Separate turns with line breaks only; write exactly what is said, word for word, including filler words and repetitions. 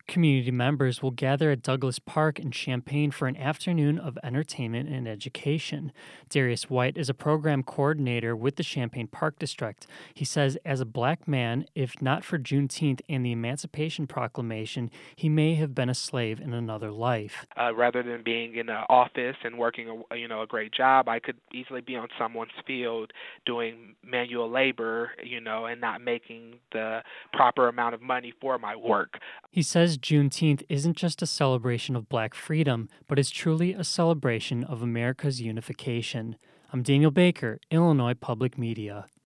Community members will gather at Douglas Park in Champaign for an afternoon of entertainment and education. Darius White is a program coordinator with the Champaign Park District. He says, as a black man, if not for Juneteenth and the Emancipation Proclamation, he may have been a slave in another life.
Uh, rather than being in an office and working a, you know, a great job, I could easily be on someone's field doing manual labor, you know, and not making the proper amount of money for my work.
He says Juneteenth isn't just a celebration of black freedom, but is truly a celebration of America's unification. I'm Daniel Baker, Illinois Public Media.